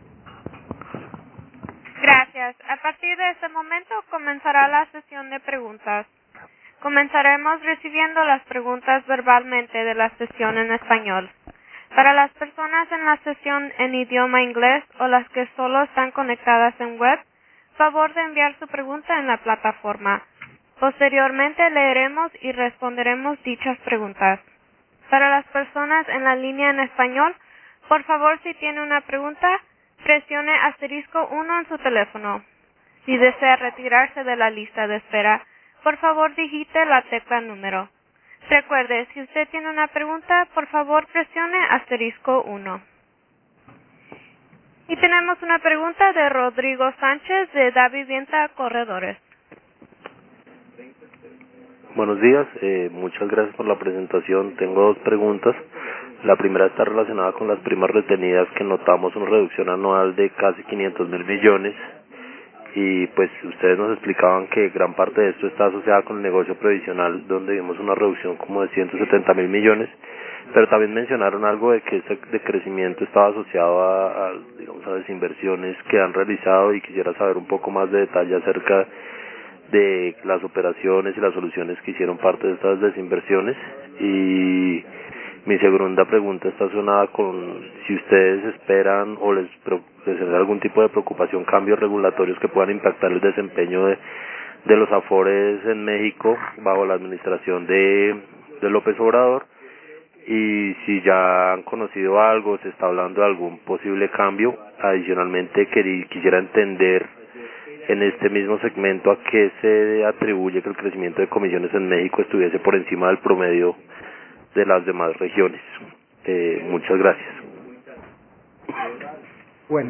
Gracias. A partir de este momento comenzará la sesión de preguntas. Comenzaremos recibiendo las preguntas verbalmente de la sesión en español. Para las personas en la sesión en idioma inglés o las que solo están conectadas en web, favor de enviar su pregunta en la plataforma. Posteriormente leeremos y responderemos dichas preguntas. Para las personas en la línea en español, por favor, si tiene una pregunta, presione *1 en su teléfono. Si desea retirarse de la lista de espera, por favor digite la tecla número. Recuerde, si usted tiene una pregunta, por favor presione *1. Y tenemos una pregunta de Rodrigo Sánchez de Da Vivienda Corredores. Buenos días, muchas gracias por la presentación. Tengo dos preguntas. La primera está relacionada con las primas retenidas, que notamos una reducción anual de casi 500.000 millones. Y pues ustedes nos explicaban que gran parte de esto está asociada con el negocio previsional, donde vimos una reducción como de 170.000 millones. Pero también mencionaron algo de que ese decrecimiento estaba asociado a desinversiones que han realizado, y quisiera saber un poco más de detalle acerca de las operaciones y las soluciones que hicieron parte de estas desinversiones. Y mi segunda pregunta está relacionada con si ustedes esperan o les genera algún tipo de preocupación cambios regulatorios que puedan impactar el desempeño de los Afores en México bajo la administración de López Obrador, y si ya han conocido algo, se está hablando de algún posible cambio. Adicionalmente quisiera entender en este mismo segmento a qué se atribuye que el crecimiento de comisiones en México estuviese por encima del promedio de las demás regiones. Muchas gracias. Bueno,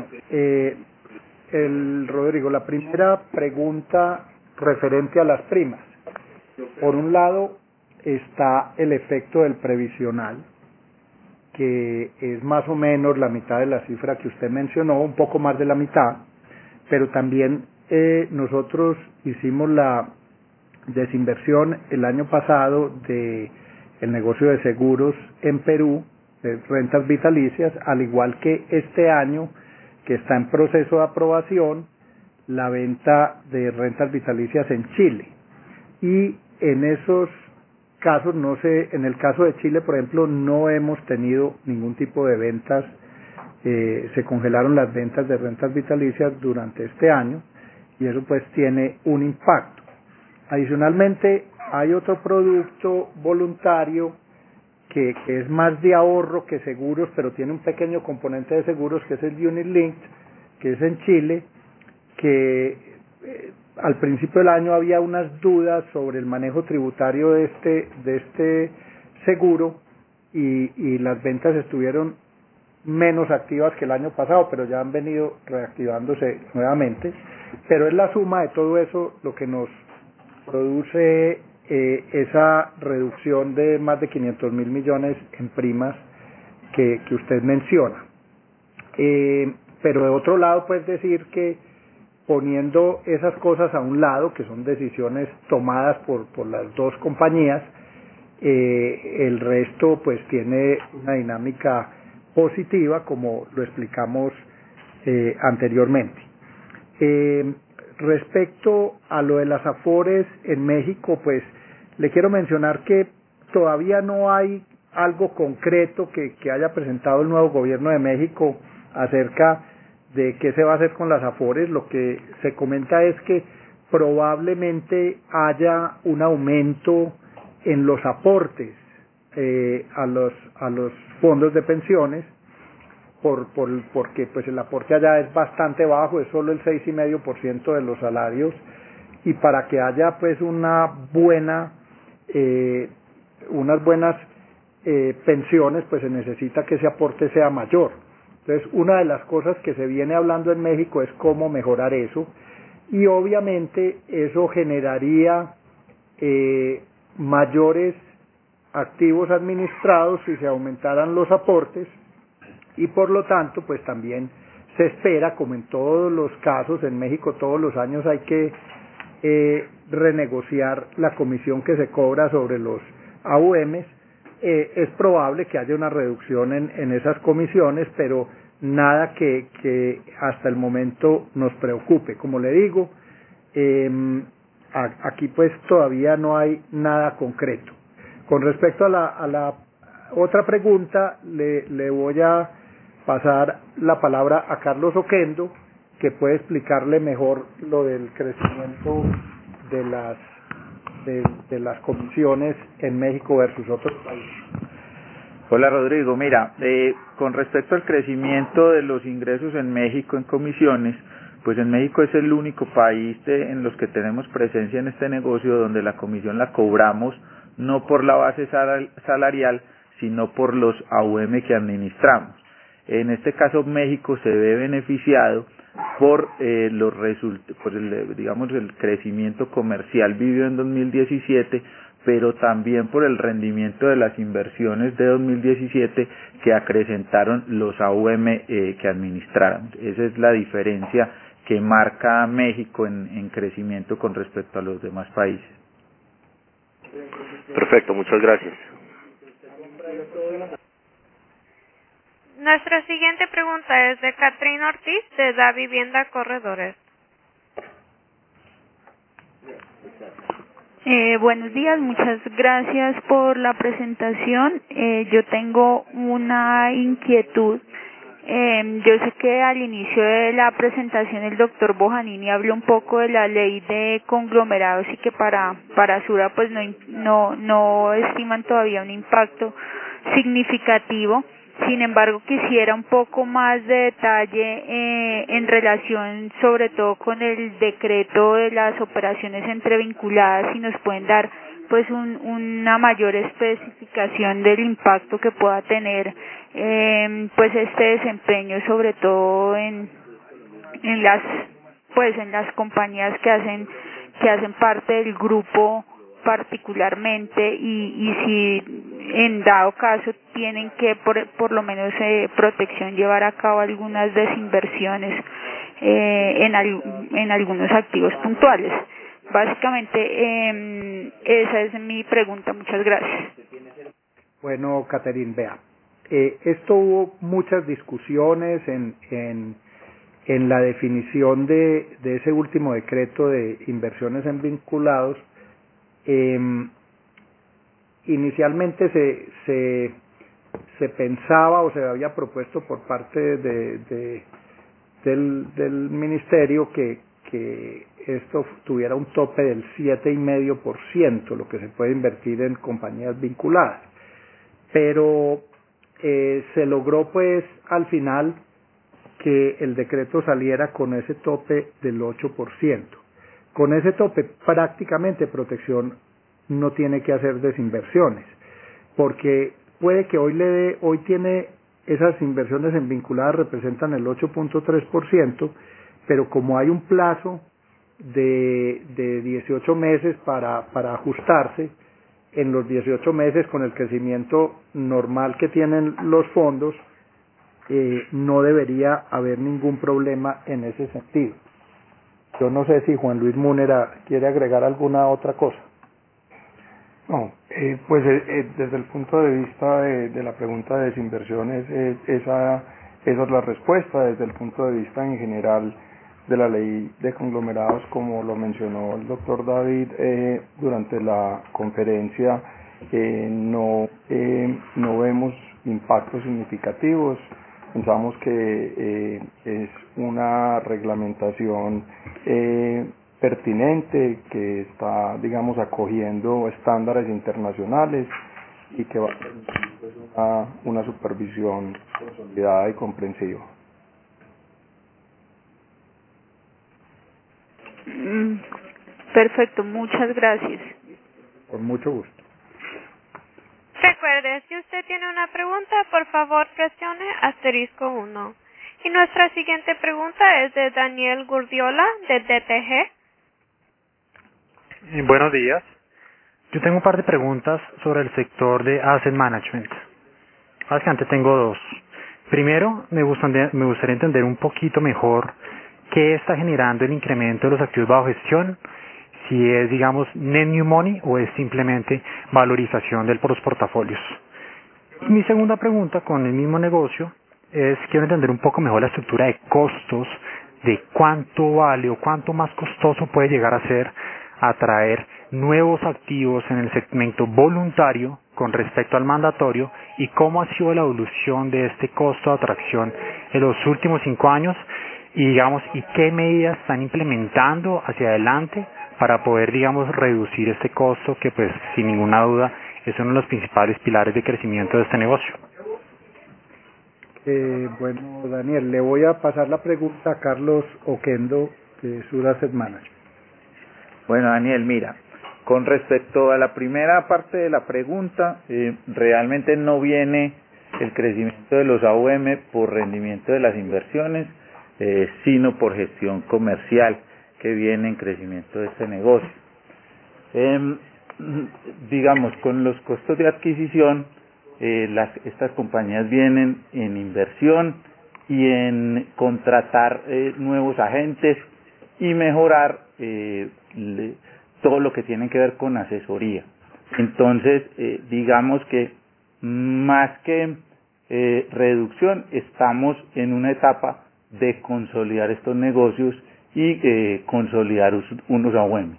Rodrigo, la primera pregunta referente a las primas. Por un lado está el efecto del previsional, que es más o menos la mitad de la cifra que usted mencionó, un poco más de la mitad, pero también nosotros hicimos la desinversión el año pasado de el negocio de seguros en Perú, de rentas vitalicias, al igual que este año que está en proceso de aprobación la venta de rentas vitalicias en Chile. Y en esos casos, no sé, en el caso de Chile, por ejemplo, no hemos tenido ningún tipo de ventas, se congelaron las ventas de rentas vitalicias durante este año, y eso pues tiene un impacto. Adicionalmente, hay otro producto voluntario que es más de ahorro que seguros, pero tiene un pequeño componente de seguros, que es el Unit Linked, que es en Chile, que al principio del año había unas dudas sobre el manejo tributario de este seguro, y las ventas estuvieron menos activas que el año pasado, pero ya han venido reactivándose nuevamente. Pero es la suma de todo eso lo que nos produce esa reducción de más de 500.000 millones en primas que usted menciona. Pero de otro lado, pues decir que poniendo esas cosas a un lado, que son decisiones tomadas por las dos compañías, el resto pues tiene una dinámica positiva, como lo explicamos anteriormente. Respecto a lo de las afores en México, pues le quiero mencionar que todavía no hay algo concreto que haya presentado el nuevo gobierno de México acerca de qué se va a hacer con las afores. Lo que se comenta es que probablemente haya un aumento en los aportes a los fondos de pensiones, porque pues el aporte allá es bastante bajo, es solo el 6,5% de los salarios, y para que haya pues unas buenas pensiones, pues se necesita que ese aporte sea mayor. Entonces, una de las cosas que se viene hablando en México es cómo mejorar eso, y obviamente eso generaría mayores activos administrados si se aumentaran los aportes, y por lo tanto pues también se espera, como en todos los casos en México todos los años hay que renegociar la comisión que se cobra sobre los AUMs. Es probable que haya una reducción en esas comisiones, pero nada que hasta el momento nos preocupe. Como le digo, aquí pues todavía no hay nada concreto. Con respecto a la otra pregunta, le voy a pasar la palabra a Carlos Oquendo, que puede explicarle mejor lo del crecimiento de las comisiones en México versus otros países. Hola Rodrigo, mira, con respecto al crecimiento de los ingresos en México en comisiones, pues en México es el único país en los que tenemos presencia en este negocio donde la comisión la cobramos no por la base salarial, sino por los AUM que administramos. En este caso México se ve beneficiado por el crecimiento comercial vivido en 2017, pero también por el rendimiento de las inversiones de 2017 que acrecentaron los AUM que administraron. Esa es la diferencia que marca a México en crecimiento con respecto a los demás países. Perfecto, muchas gracias. Nuestra siguiente pregunta es de Catherine Ortiz, de Da Vivienda Corredores. Buenos días, muchas gracias por la presentación. Yo tengo una inquietud. Yo sé que al inicio de la presentación el doctor Bojanini habló un poco de la ley de conglomerados y que para Sura pues no estiman todavía un impacto significativo. Sin embargo, quisiera un poco más de detalle en relación sobre todo con el decreto de las operaciones entrevinculadas, si nos pueden dar pues una mayor especificación del impacto que pueda tener pues este desempeño, sobre todo en las compañías que hacen parte del grupo particularmente, y si en dado caso tienen que por lo menos protección llevar a cabo algunas desinversiones en algunos activos puntuales. Básicamente esa es mi pregunta. Muchas gracias. Bueno, Catherine, vea, esto hubo muchas discusiones en la definición de ese último decreto de inversiones en vinculados. Inicialmente se pensaba o se había propuesto por parte del ministerio que esto tuviera un tope del 7,5%, lo que se puede invertir en compañías vinculadas, pero se logró pues al final que el decreto saliera con ese tope del 8%. Con ese tope prácticamente Protección no tiene que hacer desinversiones, porque puede que hoy tiene esas inversiones en vinculadas representan el 8,3%, pero como hay un plazo de 18 meses para ajustarse, en los 18 meses con el crecimiento normal que tienen los fondos, no debería haber ningún problema en ese sentido. Yo no sé si Juan Luis Múnera quiere agregar alguna otra cosa. No, desde el punto de vista de la pregunta de desinversiones, esa es la respuesta. Desde el punto de vista en general de la ley de conglomerados, como lo mencionó el doctor David durante la conferencia, no vemos impactos significativos. Pensamos que es una reglamentación pertinente que está, digamos, acogiendo estándares internacionales y que va a permitir pues, una supervisión consolidada y comprensiva. Perfecto, muchas gracias. Con mucho gusto. Recuerde, si usted tiene una pregunta, por favor presione *1. Y nuestra siguiente pregunta es de Daniel Gurdiola, de DTG. Buenos días. Yo tengo un par de preguntas sobre el sector de Asset Management. Básicamente tengo dos. Primero, me gustaría entender un poquito mejor qué está generando el incremento de los activos bajo gestión, si es, digamos, net new money o es simplemente valorización de los portafolios. Mi segunda pregunta con el mismo negocio es, quiero entender un poco mejor la estructura de costos, de cuánto vale o cuánto más costoso puede llegar a ser atraer nuevos activos en el segmento voluntario con respecto al mandatorio y cómo ha sido la evolución de este costo de atracción en los últimos 5 años y, digamos, y qué medidas están implementando hacia adelante para poder, digamos, reducir este costo que, pues, sin ninguna duda es uno de los principales pilares de crecimiento de este negocio. Bueno, Daniel, le voy a pasar la pregunta a Carlos Oquendo, de Sura Asset Management. Bueno, Daniel, mira, con respecto a la primera parte de la pregunta, realmente no viene el crecimiento de los AUM por rendimiento de las inversiones, sino por gestión comercial que viene en crecimiento de este negocio. Digamos, con los costos de adquisición, estas compañías vienen en inversión y en contratar nuevos agentes y mejorar todo lo que tiene que ver con asesoría. Entonces, digamos que más que reducción, estamos en una etapa de consolidar estos negocios y consolidar unos AUM.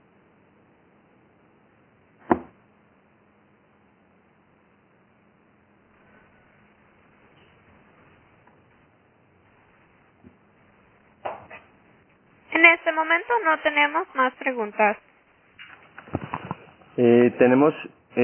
En este momento no tenemos más preguntas. Tenemos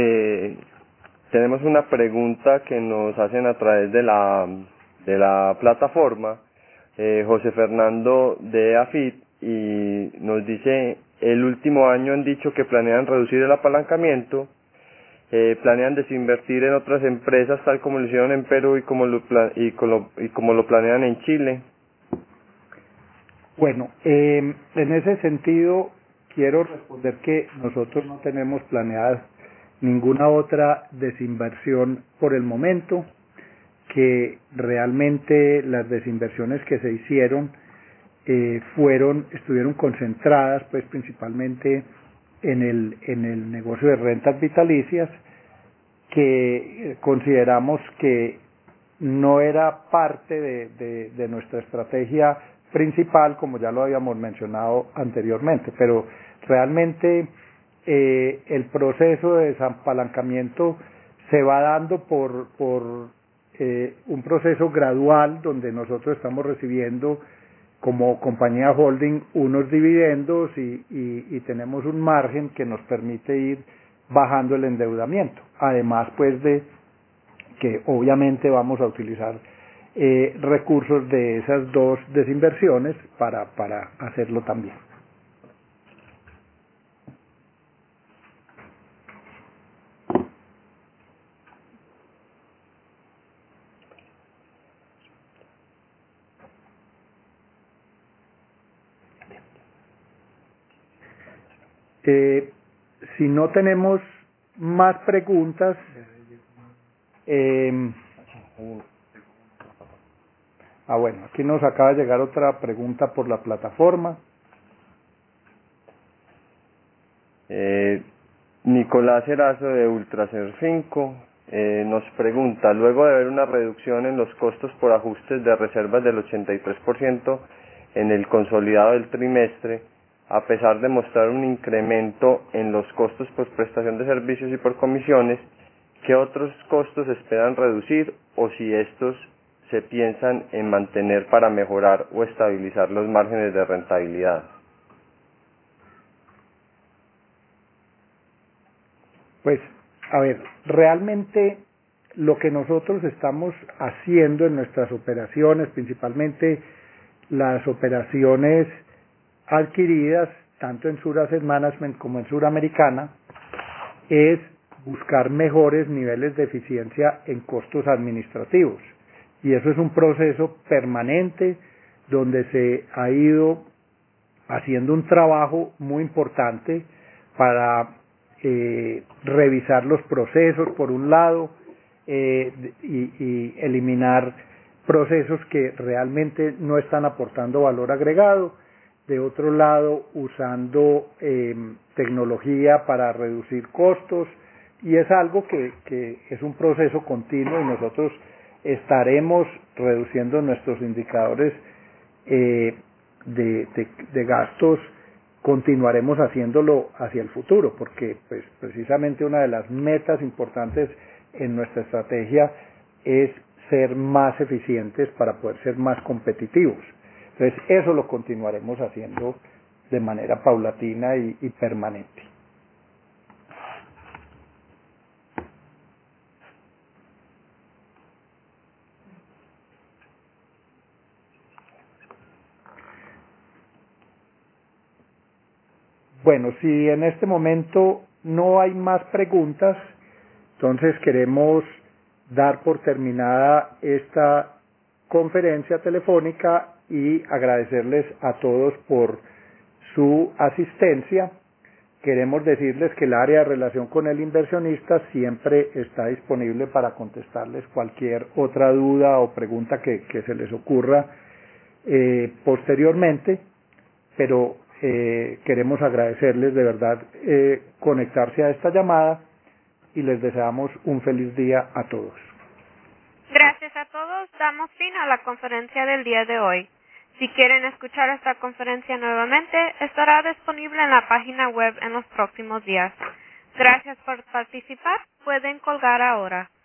una pregunta que nos hacen a través de la plataforma, José Fernando de AFIT, y nos dice: el último año han dicho que planean reducir el apalancamiento, planean desinvertir en otras empresas tal como lo hicieron en Perú y como lo planean en Chile. Bueno, en ese sentido quiero responder que nosotros no tenemos planeada ninguna otra desinversión por el momento, que realmente las desinversiones que se hicieron estuvieron concentradas pues principalmente en el negocio de rentas vitalicias, que consideramos que no era parte de nuestra estrategia principal, como ya lo habíamos mencionado anteriormente, pero realmente el proceso de desapalancamiento se va dando por un proceso gradual, donde nosotros estamos recibiendo como compañía holding unos dividendos y tenemos un margen que nos permite ir bajando el endeudamiento, además pues de que obviamente vamos a utilizar recursos de esas dos desinversiones para hacerlo también. Si no tenemos más preguntas, bueno, aquí nos acaba de llegar otra pregunta por la plataforma. Nicolás Erazo de Ultracer 5 nos pregunta, luego de ver una reducción en los costos por ajustes de reservas del 83% en el consolidado del trimestre, a pesar de mostrar un incremento en los costos por prestación de servicios y por comisiones, ¿qué otros costos esperan reducir o si estos se piensan en mantener para mejorar o estabilizar los márgenes de rentabilidad? Pues, a ver, realmente lo que nosotros estamos haciendo en nuestras operaciones, principalmente las operaciones adquiridas tanto en Sur Asset Management como en Suramericana, es buscar mejores niveles de eficiencia en costos administrativos. Y eso es un proceso permanente donde se ha ido haciendo un trabajo muy importante para revisar los procesos por un lado y eliminar procesos que realmente no están aportando valor agregado, de otro lado usando tecnología para reducir costos, y es algo que es un proceso continuo y nosotros estaremos reduciendo nuestros indicadores de gastos, continuaremos haciéndolo hacia el futuro, porque pues precisamente una de las metas importantes en nuestra estrategia es ser más eficientes para poder ser más competitivos. Entonces eso lo continuaremos haciendo de manera paulatina y permanente. Bueno, si en este momento no hay más preguntas, entonces queremos dar por terminada esta conferencia telefónica y agradecerles a todos por su asistencia. Queremos decirles que el área de relación con el inversionista siempre está disponible para contestarles cualquier otra duda o pregunta que se les ocurra posteriormente, pero queremos agradecerles de verdad conectarse a esta llamada y les deseamos un feliz día a todos. Gracias a todos. Damos fin a la conferencia del día de hoy. Si quieren escuchar esta conferencia nuevamente, estará disponible en la página web en los próximos días. Gracias por participar. Pueden colgar ahora.